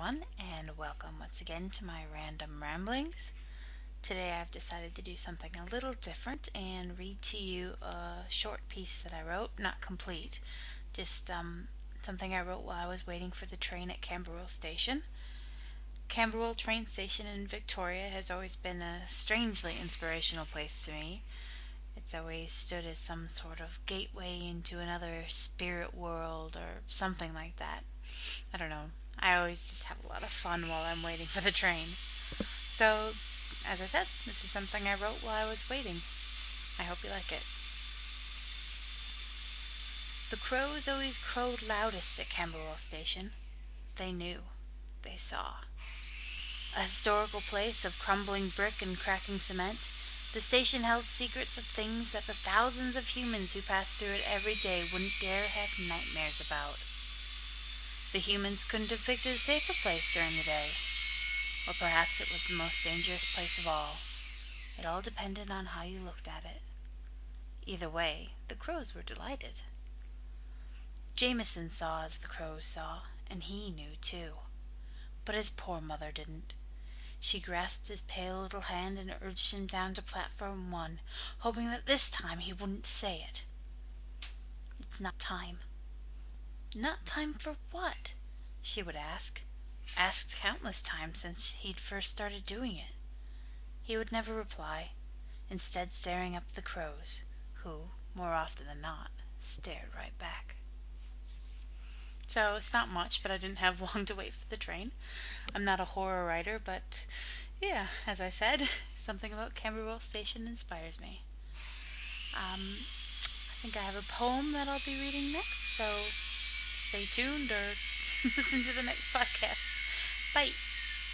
everyone, and welcome once again to my random ramblings. Today I've decided to do something a little different and read to you a short piece that I wrote, not complete, just something I wrote while I was waiting for the train at Camberwell Station. Camberwell train station in Victoria has always been a strangely inspirational place to me. It's always stood as some sort of gateway into another spirit world or something like that. I don't know. I always just have a lot of fun while I'm waiting for the train. So, as I said, this is something I wrote while I was waiting. I hope you like it. The crows always crowed loudest at Camberwell Station. They knew. They saw. A historical place of crumbling brick and cracking cement, the station held secrets of things that the thousands of humans who passed through it every day wouldn't dare have nightmares about. The humans couldn't have picked a safer place during the day. Or perhaps it was the most dangerous place of all. It all depended on how you looked at it. Either way, the crows were delighted. Jameson saw as the crows saw, and he knew too. But his poor mother didn't. She grasped his pale little hand and urged him down to platform 1, hoping that this time he wouldn't say it. "It's not time." "Not time for what?" she would ask. Asked countless times since he'd first started doing it. He would never reply, instead staring up at the crows, who, more often than not, stared right back. So it's not much, but I didn't have long to wait for the train. I'm not a horror writer, but yeah, as I said, something about Camberwell Station inspires me. I think I have a poem that I'll be reading next, so stay tuned or listen to the next podcast. Bye.